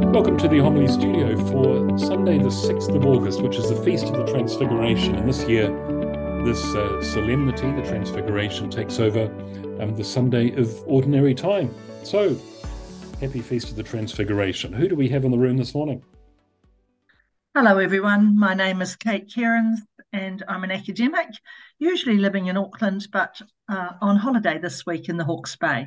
Welcome to the Homily Studio for Sunday the 6th of August, which is the Feast of the Transfiguration. And this year, this solemnity, the Transfiguration, takes over the Sunday of Ordinary Time. So, happy Feast of the Transfiguration. Who do we have in the room this morning? Hello everyone, my name is Kate Cairns and I'm an academic, usually living in Auckland, but on holiday this week in the Hawke's Bay.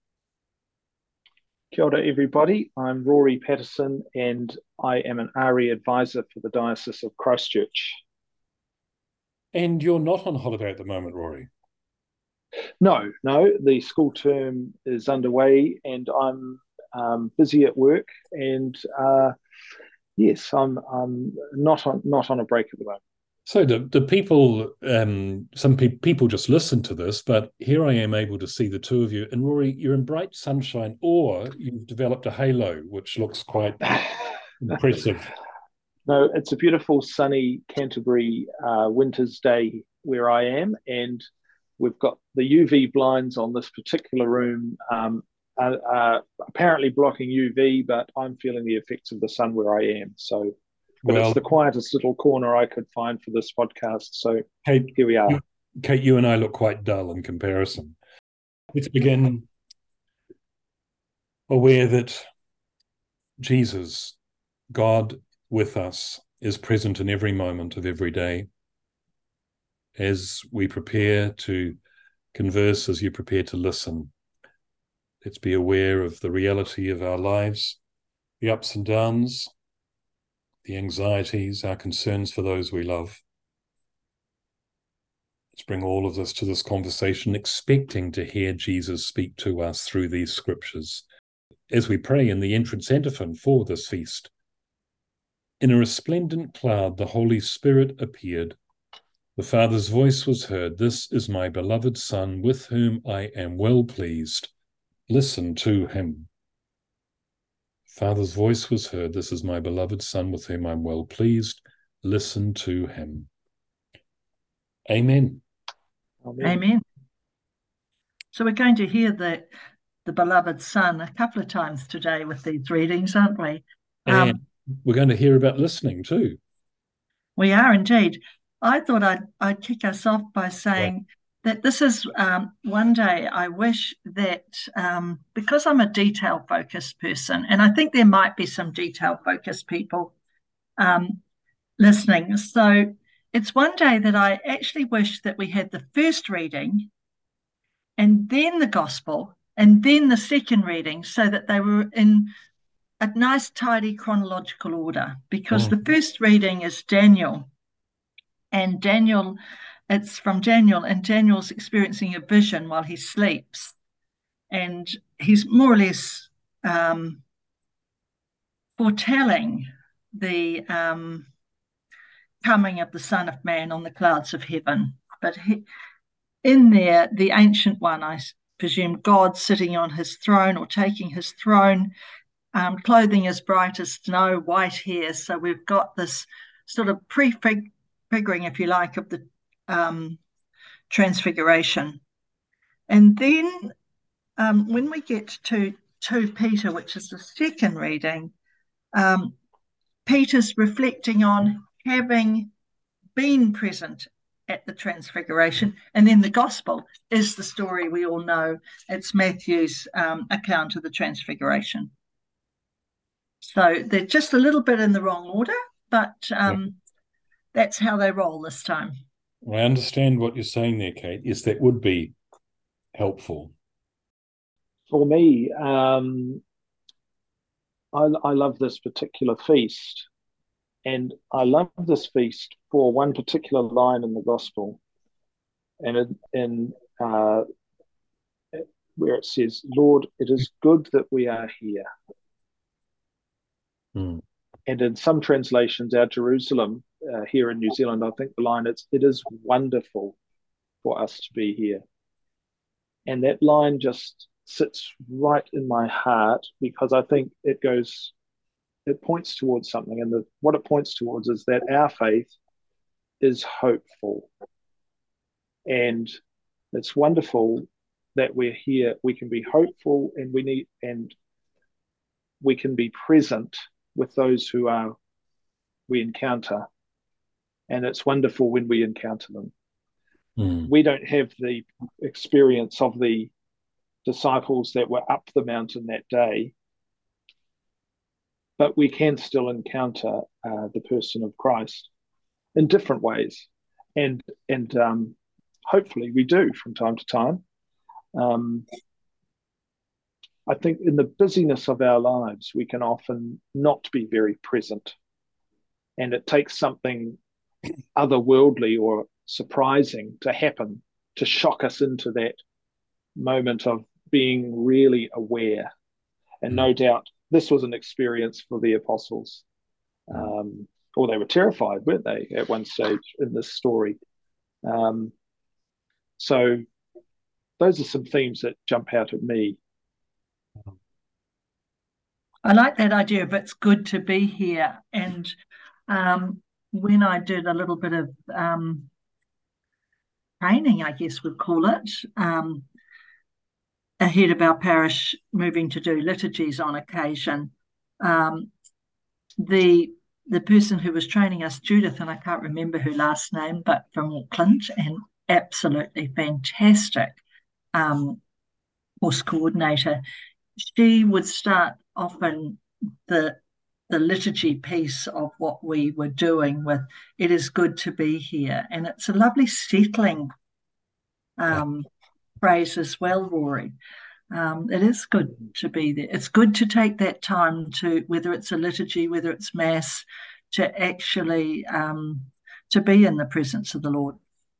Kia ora everybody, I'm Rory Patterson and I am an RE advisor for the Diocese of Christchurch. And you're not on holiday at the moment, Rory? No, the school term is underway and I'm busy at work and yes, I'm not on a break at the moment. So the people, some people just listen to this, but here I am able to see the two of you. And Rory, you're in bright sunshine, or you've developed a halo, which looks quite impressive. No, it's a beautiful sunny Canterbury winter's day where I am, and we've got the UV blinds on this particular room, apparently blocking UV, but I'm feeling the effects of the sun where I am. So. But it's the quietest little corner I could find for this podcast. So Kate, here we are. Kate, you and I look quite dull in comparison. Let's begin aware that Jesus, God with us, is present in every moment of every day. As we prepare to converse, as you prepare to listen, let's be aware of the reality of our lives, the ups and downs, the anxieties, our concerns for those we love. Let's bring all of this to this conversation, expecting to hear Jesus speak to us through these scriptures. As we pray in the entrance antiphon for this feast, in a resplendent cloud, the Holy Spirit appeared. The Father's voice was heard. This is my beloved Son, with whom I am well pleased. Listen to him. Father's voice was heard. This is my beloved Son, with whom I'm well pleased. Listen to him. Amen. Amen. So we're going to hear the beloved Son a couple of times today with these readings, aren't we? And we're going to hear about listening too. We are indeed. I thought I'd kick us off by saying that this is one day I wish that, because I'm a detail-focused person, and I think there might be some detail-focused people listening. So it's one day that I actually wish that we had the first reading and then the gospel and then the second reading, so that they were in a nice, tidy chronological order, because the first reading is Daniel. And it's from Daniel, and Daniel's experiencing a vision while he sleeps. And he's more or less foretelling the coming of the Son of Man on the clouds of heaven. But in there, the Ancient One, I presume God sitting on his throne or taking his throne, clothing as bright as snow, white hair. So we've got this sort of prefiguring, if you like, of the Transfiguration. And then when we get to 2 Peter, which is the second reading, Peter's reflecting on having been present at the Transfiguration. And then the gospel is the story we all know. It's Matthew's account of the Transfiguration. So they're just a little bit in the wrong order, but that's how they roll this time. I understand what you're saying there, Kate. Yes, that would be helpful. For me, I love this particular feast. And I love this feast for one particular line in the gospel. And where it says, Lord, it is good that we are here. Mm. And in some translations, our Jerusalem here in New Zealand, I think the line it is wonderful for us to be here. And that line just sits right in my heart, because I think it points towards something. And what it points towards is that our faith is hopeful. And it's wonderful that we're here. We can be hopeful, and we can be present with those who we encounter. And it's wonderful when we encounter them. We don't have the experience of the disciples that were up the mountain that day, but we can still encounter the person of Christ in different ways. And hopefully we do from time to time. I think in the busyness of our lives, we can often not be very present. And it takes something otherworldly or surprising to happen to shock us into that moment of being really aware. And no doubt this was an experience for the apostles. Or they were terrified, weren't they, at one stage in this story? So those are some themes that jump out at me. I like that idea of it's good to be here. And when I did a little bit of training, I guess we'd call it, ahead of our parish moving to do liturgies on occasion, the person who was training us, Judith, and I can't remember her last name, but from Auckland, and absolutely fantastic course coordinator, she would start often the liturgy piece of what we were doing with "It is good to be here," and it's a lovely settling phrase as well, Rory. It is good to be there. It's good to take that time to, whether it's a liturgy, whether it's mass, to actually to be in the presence of the Lord.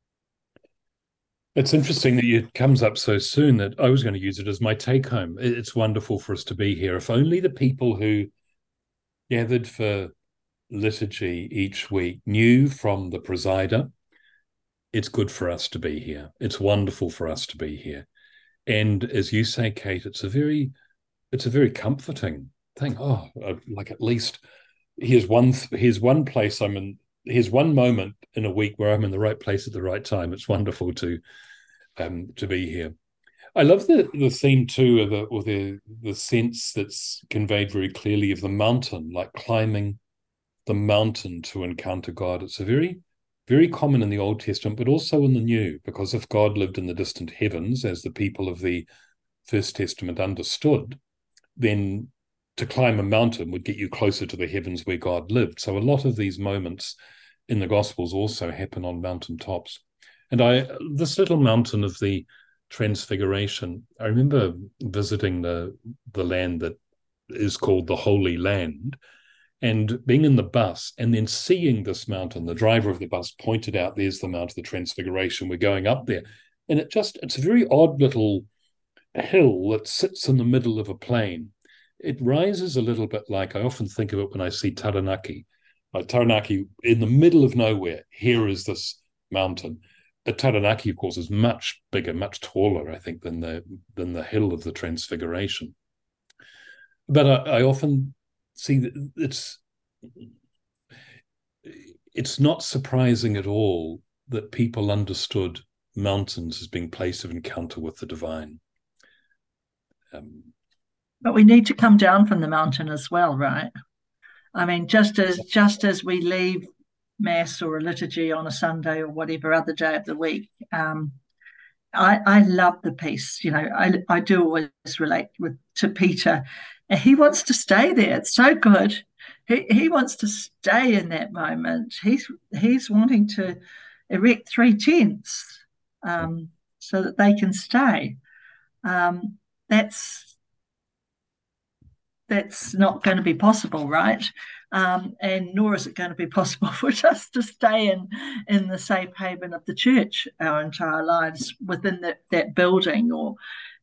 It's interesting that it comes up so soon that I was going to use it as my take home. It's wonderful for us to be here. If only the people who gathered for liturgy each week knew from the presider, it's good for us to be here. It's wonderful for us to be here. And as you say, Kate, it's a very comforting thing. Oh, like at least here's one place I'm in. Here's one moment in a week where I'm in the right place at the right time. It's wonderful to be here. I love the theme too, or the sense that's conveyed very clearly of the mountain, like climbing the mountain to encounter God. It's a very, very common in the Old Testament, but also in the New, because if God lived in the distant heavens, as the people of the First Testament understood, then to climb a mountain would get you closer to the heavens where God lived. So a lot of these moments in the Gospels also happen on mountaintops. And this little mountain of the Transfiguration, I remember visiting the land that is called the Holy Land, and being in the bus and then seeing this mountain. The driver of the bus pointed out, there's the Mount of the Transfiguration, we're going up there. And it's a very odd little hill that sits in the middle of a plain. It rises a little bit like, I often think of it when I see Taranaki. Taranaki, in the middle of nowhere, here is this mountain. But Taranaki, of course, is much bigger, much taller, I think, than the hill of the Transfiguration. But I often see that it's not surprising at all that people understood mountains as being place of encounter with the divine. But we need to come down from the mountain as well, right? I mean, just as we leave Mass or a liturgy on a Sunday or whatever other day of the week, I love the piece. You know, I do always relate to Peter. He wants to stay there. It's so good. He wants to stay in that moment. He's wanting to erect 3 tents so that they can stay. That's not going to be possible, right? And nor is it going to be possible for us to stay in the safe haven of the church our entire lives within that building, or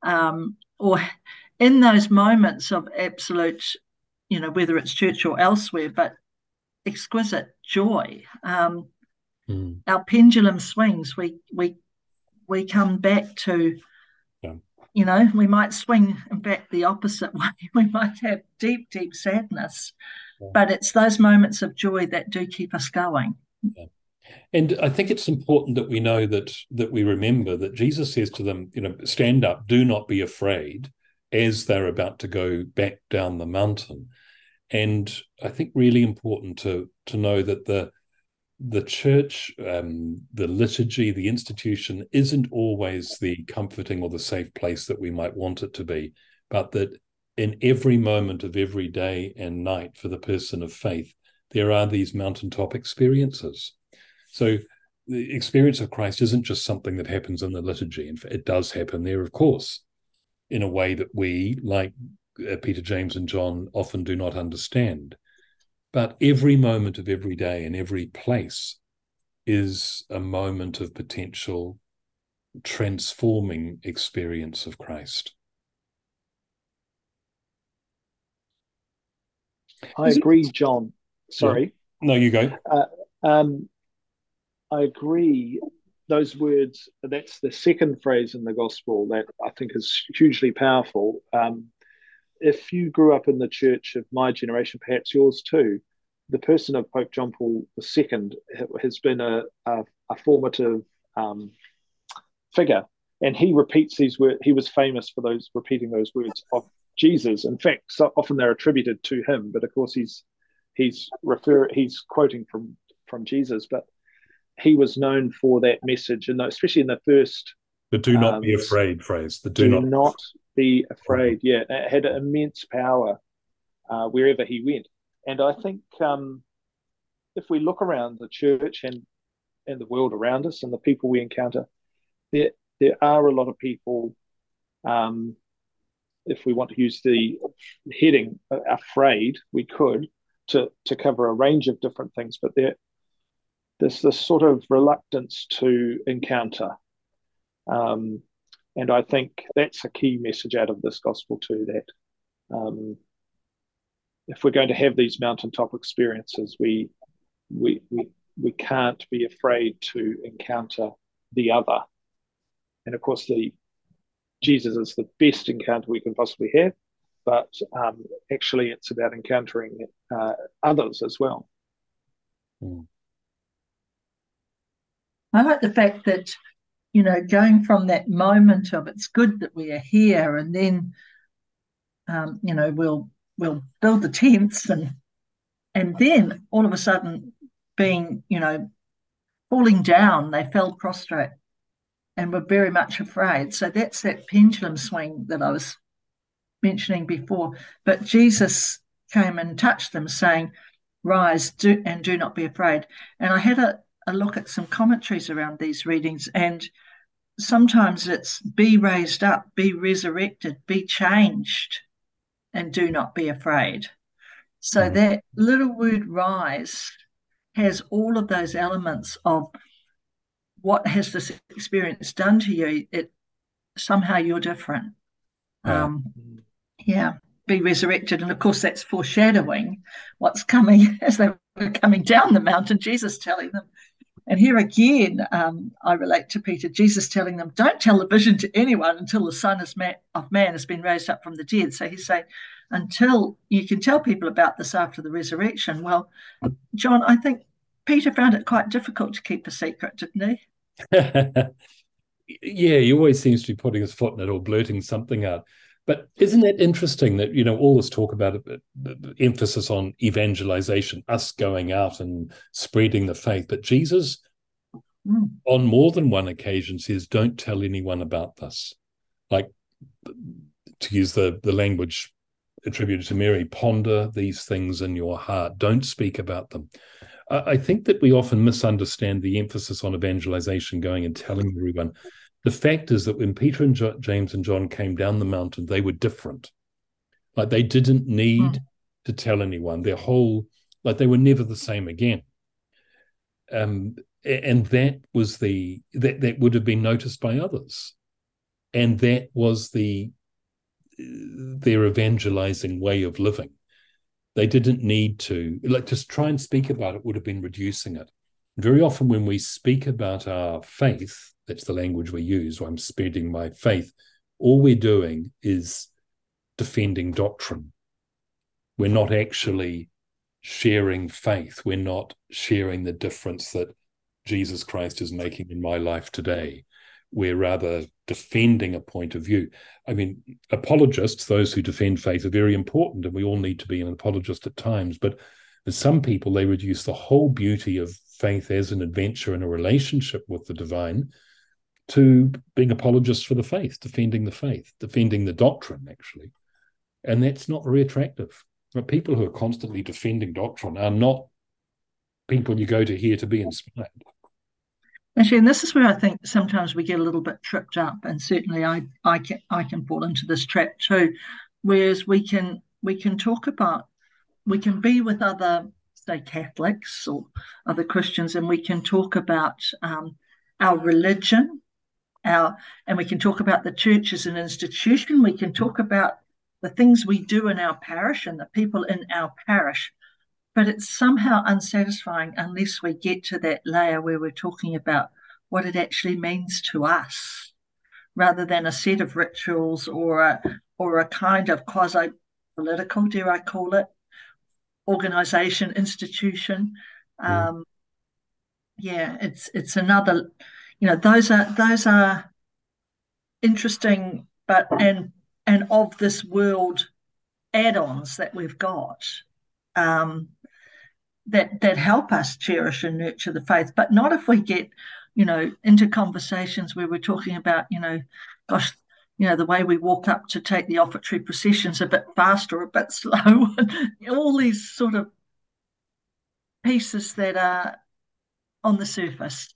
in those moments of absolute, you know, whether it's church or elsewhere, but exquisite joy. Our pendulum swings. We come back to. You know, we might swing back the opposite way. We might have deep, deep sadness, but it's those moments of joy that do keep us going. Yeah. And I think it's important that we know that we remember that Jesus says to them, you know, stand up, do not be afraid. as they're about to go back down the mountain. And I think really important to know that the church, the liturgy, the institution isn't always the comforting or the safe place that we might want it to be, but that in every moment of every day and night for the person of faith, there are these mountaintop experiences. So the experience of Christ isn't just something that happens in the liturgy. In fact, it does happen there, of course, in a way that we, like Peter, James, and John, often do not understand. But every moment of every day and every place is a moment of potential transforming experience of Christ. I agree, John. Sorry. Yeah. No, you go. I agree. Those words, that's the second phrase in the gospel that I think is hugely powerful. If you grew up in the church of my generation, perhaps yours too, the person of Pope John Paul II has been a formative figure. And he repeats these words. He was famous for repeating those words of Jesus. In fact, so often they're attributed to him, but of course he's quoting from Jesus. But he was known for that message, and especially in the first. The "do not be afraid" phrase. The do not be afraid. Yeah, it had immense power wherever he went. And I think if we look around the church and the world around us and the people we encounter, there are a lot of people, if we want to use the heading afraid, we could, to cover a range of different things, but there's this sort of reluctance to encounter. And I think that's a key message out of this gospel too, that if we're going to have these mountaintop experiences, we can't be afraid to encounter the other. And of course, Jesus is the best encounter we can possibly have, but actually it's about encountering others as well. I like the fact that, going from that moment of it's good that we are here, and then, we'll build the tents, and then all of a sudden being, falling down, they fell prostrate and were very much afraid. So that's that pendulum swing that I was mentioning before. But Jesus came and touched them, saying, "Rise, do not be afraid." And I had a look at some commentaries around these readings, and sometimes it's be raised up, be resurrected, be changed, and do not be afraid. So that little word rise has all of those elements of what has this experience done to you. It somehow you're different. Be resurrected. And of course that's foreshadowing what's coming as they were coming down the mountain, Jesus telling them. And here again, I relate to Peter, Jesus telling them, don't tell the vision to anyone until the Son of Man has been raised up from the dead. So he's saying, until you can tell people about this after the resurrection. Well, John, I think Peter found it quite difficult to keep a secret, didn't he? Yeah, he always seems to be putting his foot in it or blurting something out. But isn't it interesting that, all this talk about the emphasis on evangelization, us going out and spreading the faith, but Jesus on more than one occasion says, don't tell anyone about this. Like, to use the language attributed to Mary, ponder these things in your heart. Don't speak about them. I think that we often misunderstand the emphasis on evangelization, going and telling everyone. The fact is that when Peter and James and John came down the mountain, they were different. Like, they didn't need to tell anyone. They were never the same again. And that was that would have been noticed by others. And that was their evangelizing way of living. They didn't need to, just try and speak about it would have been reducing it. Very often when we speak about our faith, that's the language we use, or I'm spreading my faith, all we're doing is defending doctrine. We're not actually sharing faith. We're not sharing the difference that Jesus Christ is making in my life today. we're rather defending a point of view. I mean, apologists, those who defend faith, are very important, and we all need to be an apologist at times. But for some people, they reduce the whole beauty of faith as an adventure and a relationship with the divine to being apologists for the faith, defending the doctrine, actually. And that's not very attractive. But people who are constantly defending doctrine are not people you go to hear to be inspired. Actually, and this is where I think sometimes we get a little bit tripped up, and certainly I can fall into this trap too. Whereas we can talk about, we can be with other, say, Catholics or other Christians, and we can talk about our religion, and we can talk about the church as an institution. We can talk about the things we do in our parish and the people in our parish. But it's somehow unsatisfying unless we get to that layer where we're talking about what it actually means to us, rather than a set of rituals or a kind of quasi-political, dare I call it, organisation, institution. It's another. Those are interesting, but and of this world add-ons that we've got. That help us cherish and nurture the faith, but not if we get, into conversations where we're talking about, the way we walk up to take the offertory procession's a bit fast or a bit slow, all these sort of pieces that are on the surface.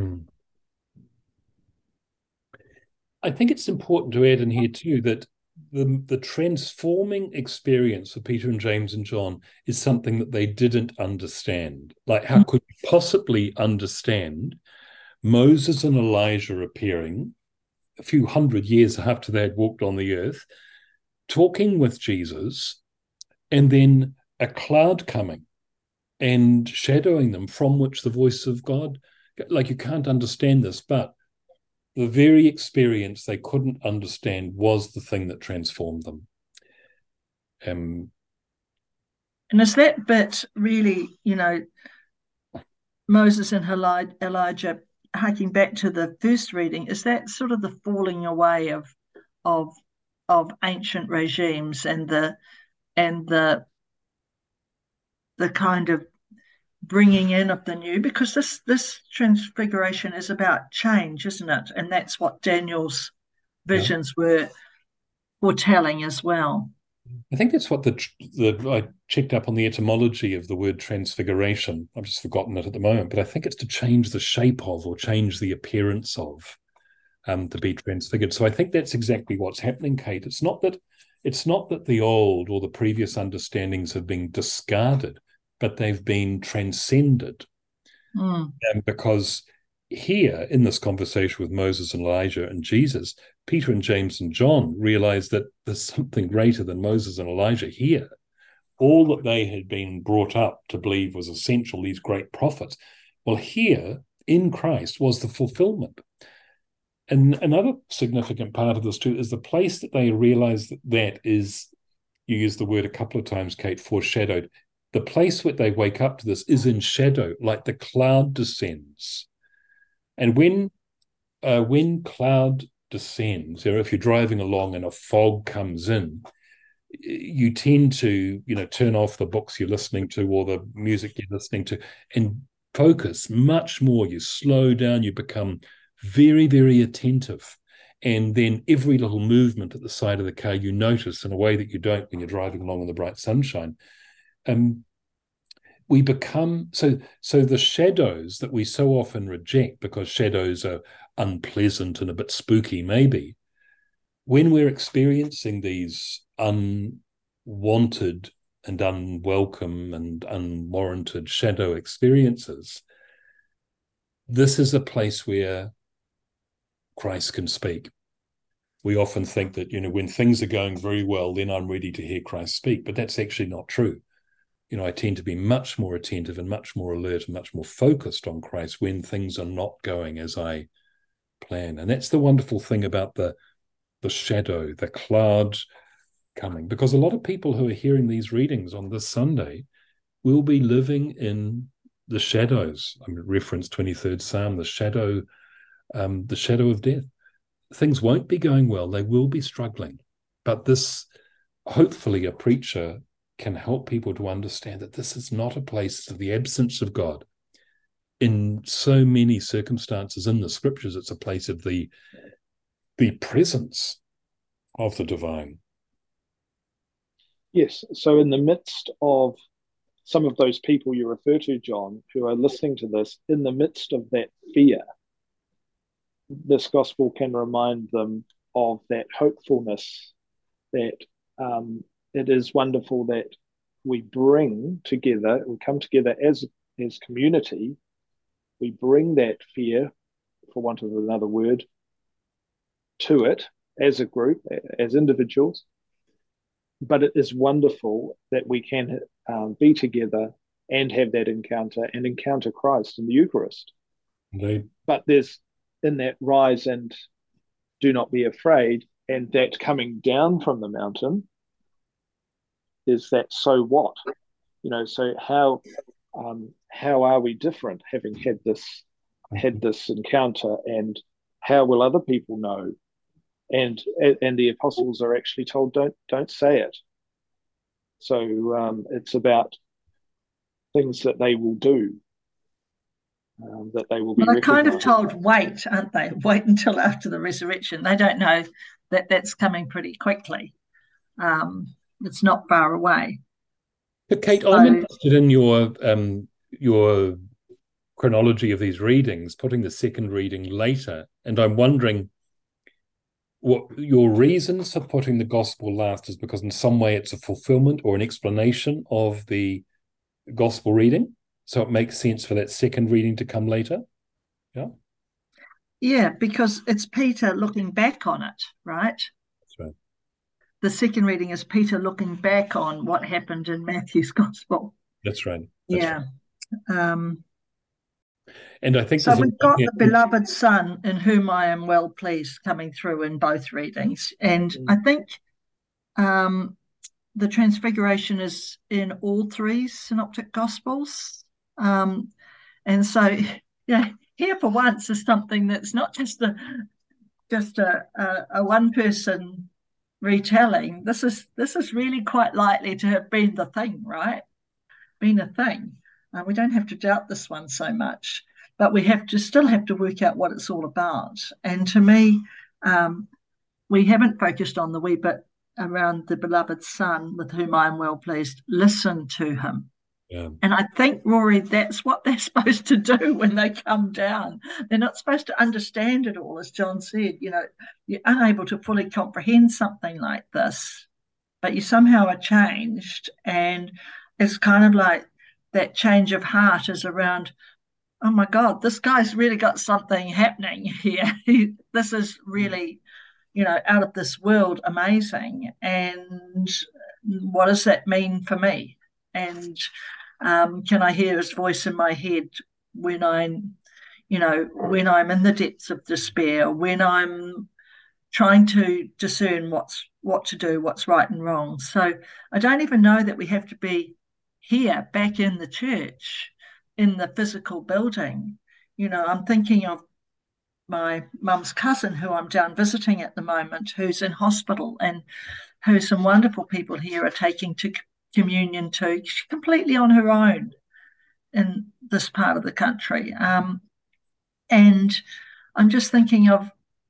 I think it's important to add in here too that the transforming experience of Peter and James and John is something that they didn't understand. Like, how could you possibly understand Moses and Elijah appearing a few hundred years after they had walked on the earth, talking with Jesus, and then a cloud coming and shadowing them, from which the voice of God, like, you can't understand this, but the very experience they couldn't understand was the thing that transformed them. And is that bit really, Moses and Elijah, harking back to the first reading, is that sort of the falling away of ancient regimes and the kind of bringing in of the new, because this transfiguration is about change, isn't it? And that's what Daniel's visions were foretelling as well. I think that's what I checked up on the etymology of the word transfiguration. I've just forgotten it at the moment, but I think it's to change the shape of, or change the appearance of, to be transfigured. So I think that's exactly what's happening, Kate. It's not that the old or the previous understandings have been discarded, but they've been transcended. Because here, in this conversation with Moses and Elijah and Jesus, Peter and James and John realized that there's something greater than Moses and Elijah here. All that they had been brought up to believe was essential, these great prophets, well, here in Christ was the fulfillment. And another significant part of this too is the place that they realized that is, you used the word a couple of times, Kate, foreshadowed. The place where they wake up to this is in shadow, like the cloud descends. And when cloud descends, or if you're driving along and a fog comes in, you tend to, turn off the books you're listening to or the music you're listening to and focus much more. You slow down, you become very, very attentive. And then every little movement at the side of the car you notice in a way that you don't when you're driving along in the bright sunshine. We become so the shadows that we so often reject, because shadows are unpleasant and a bit spooky maybe, when we're experiencing these unwanted and unwelcome and unwarranted shadow experiences, this is a place where Christ can speak. We often think that, when things are going very well, then I'm ready to hear Christ speak, but that's actually not true. I tend to be much more attentive and much more alert and much more focused on Christ when things are not going as I plan. And that's the wonderful thing about the shadow, the cloud coming, because a lot of people who are hearing these readings on this Sunday will be living in the shadows. I mean, reference 23rd Psalm, the shadow the shadow of death. Things won't be going well. They will be struggling. But this, hopefully, a preacher can help people to understand that this is not a place of the absence of God. In so many circumstances in the scriptures, it's a place of the presence of the divine. Yes. So in the midst of some of those people you refer to, John, who are listening to this, in the midst of that fear, this gospel can remind them of that hopefulness, that it is wonderful that we come together as community, we bring that fear, for want of another word, to it as a group, as individuals. But it is wonderful that we can be together and have that encounter and encounter Christ in the Eucharist. Indeed. But there's in that rise and do not be afraid, and that coming down from the mountain, there's that so what? So how are we different having had this encounter, and how will other people know? And the apostles are actually told, don't say it. So it's about things that they will do, that they will be. Well, they're kind of told, wait, aren't they? Wait until after the resurrection. They don't know that that's coming pretty quickly. It's not far away. But Kate, I'm interested in your chronology of these readings, putting the second reading later, and I'm wondering what your reasons for putting the gospel last is, because in some way it's a fulfillment or an explanation of the gospel reading. So it makes sense for that second reading to come later. Yeah. Yeah, because it's Peter looking back on it, right? That's right. The second reading is Peter looking back on what happened in Matthew's gospel. That's right. Right. And I think so. We've got the beloved Son in whom I am well pleased coming through in both readings, and I think the Transfiguration is in all three synoptic gospels, and so here for once is something that's not just a one person retelling. This is really quite likely to have been the thing, right? Been a thing. We don't have to doubt this one so much, but we still have to work out what it's all about. And to me, we haven't focused on the wee bit around the beloved Son with whom I am well pleased. Listen to him. Yeah. And I think, Rory, that's what they're supposed to do when they come down. They're not supposed to understand it all, as John said. You're unable to fully comprehend something like this, but you somehow are changed. And it's kind of like that change of heart is around, oh my God, this guy's really got something happening here. This is really, out of this world, amazing. And what does that mean for me? And can I hear his voice in my head when I'm in the depths of despair, when I'm trying to discern what to do, what's right and wrong. So I don't even know that we have to be here back in the church, in the physical building. I'm thinking of my mum's cousin who I'm down visiting at the moment, who's in hospital, and who some wonderful people here are taking to communion to. She's completely on her own in this part of the country. And I'm just thinking of,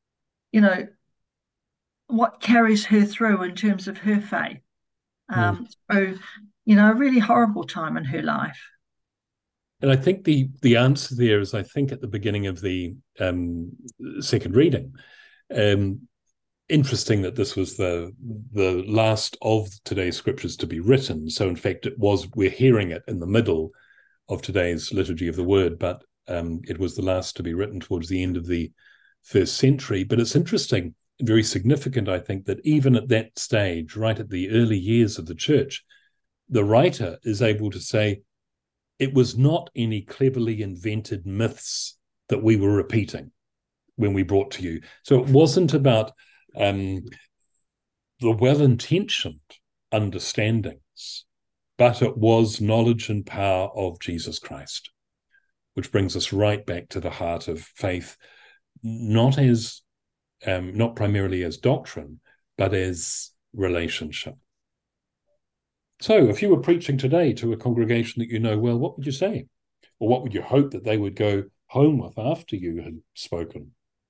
what carries her through in terms of her faith. Through, a really horrible time in her life. And I think the answer there is, I think, at the beginning of the second reading. Interesting that this was the last of today's scriptures to be written. So in fact, we're hearing it in the middle of today's liturgy of the word, but it was the last to be written towards the end of the first century. But it's interesting, very significant, I think, that even at that stage, right at the early years of the church, the writer is able to say, it was not any cleverly invented myths that we were repeating when we brought to you. So it wasn't about the well-intentioned understandings, but it was knowledge and power of Jesus Christ, which brings us right back to the heart of faith not primarily as doctrine, but as relationship. So if you were preaching today to a congregation that you know well, what would you say? Or what would you hope that they would go home with after you had spoken?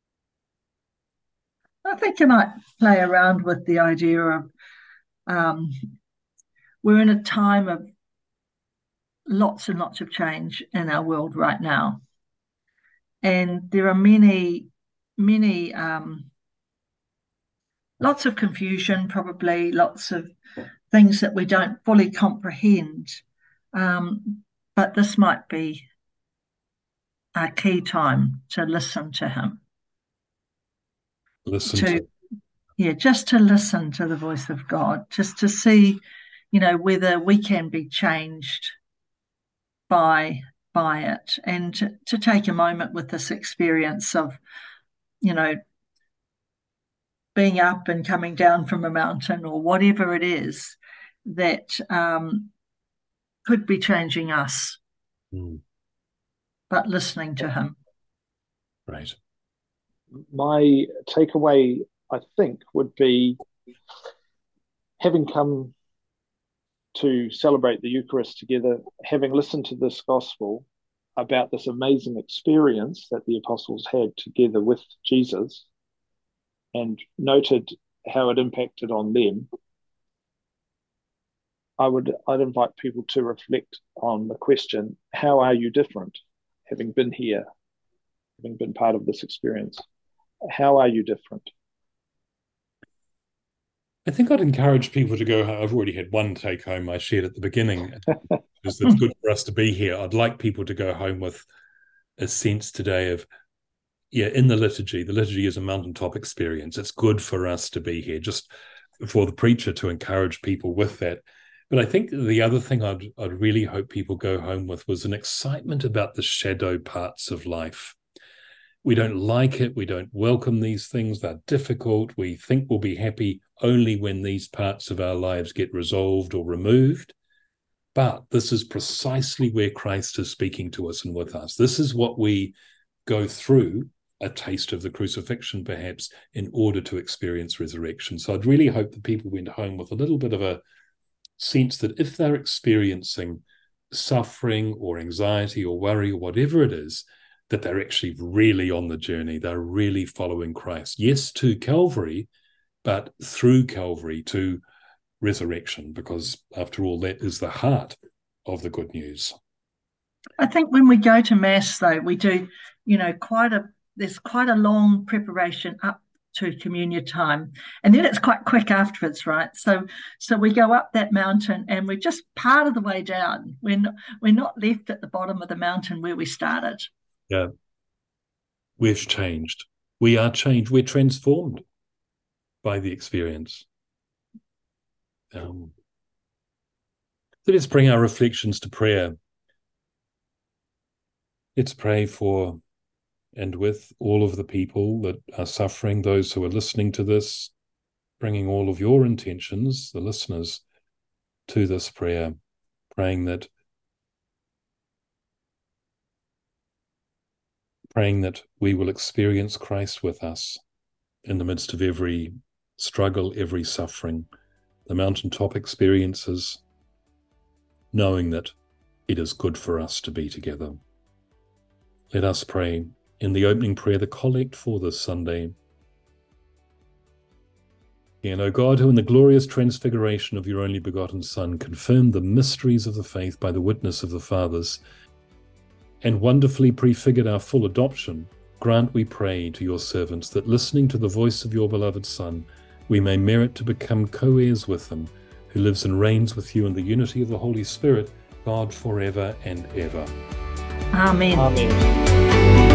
I think you might play around with the idea of we're in a time of lots and lots of change in our world right now. And there are many, lots of confusion, probably lots of things that we don't fully comprehend. But this might be a key time to listen to him. Just to listen to the voice of God, just to see, whether we can be changed by it, and to take a moment with this experience of, being up and coming down from a mountain or whatever it is that could be changing us, but listening to him. Right. My takeaway, I think, would be, having come to celebrate the Eucharist together, having listened to this gospel about this amazing experience that the apostles had together with Jesus and noted how it impacted on them, I'd invite people to reflect on the question, how are you different? Having been here, having been part of this experience, how are you different? I think I'd encourage people to go home. I've already had one take home I shared at the beginning, because it's good for us to be here. I'd like people to go home with a sense today of, in the liturgy is a mountaintop experience. It's good for us to be here, just for the preacher to encourage people with that. But I think the other thing I'd really hope people go home with was an excitement about the shadow parts of life. We don't like it. We don't welcome these things. They're difficult. We think we'll be happy only when these parts of our lives get resolved or removed. But this is precisely where Christ is speaking to us and with us. This is what we go through, a taste of the crucifixion, perhaps, in order to experience resurrection. So I'd really hope that people went home with a little bit of a sense that if they're experiencing suffering or anxiety or worry or whatever it is, that they're actually really on the journey. They're really following Christ. Yes, to Calvary, but through Calvary to resurrection, because after all, that is the heart of the good news. I think when we go to Mass, though, we do, there's quite a long preparation up to communion time, and then it's quite quick afterwards, right? So we go up that mountain and we're just part of the way down. We're not left at the bottom of the mountain where we started. Yeah, we've changed. We are changed. We're transformed by the experience. So let's bring our reflections to prayer. Let's pray for and with all of the people that are suffering, those who are listening to this, bringing all of your intentions, the listeners, to this prayer, praying that we will experience Christ with us in the midst of every struggle, every suffering, the mountaintop experiences, knowing that it is good for us to be together. Let us pray in the opening prayer, the collect for this Sunday. And O God, who in the glorious transfiguration of your only begotten Son confirmed the mysteries of the faith by the witness of the fathers, and wonderfully prefigured our full adoption, grant, we pray, to your servants that, listening to the voice of your beloved Son, we may merit to become co-heirs with him, who lives and reigns with you in the unity of the Holy Spirit, God, forever and ever. Amen. Amen.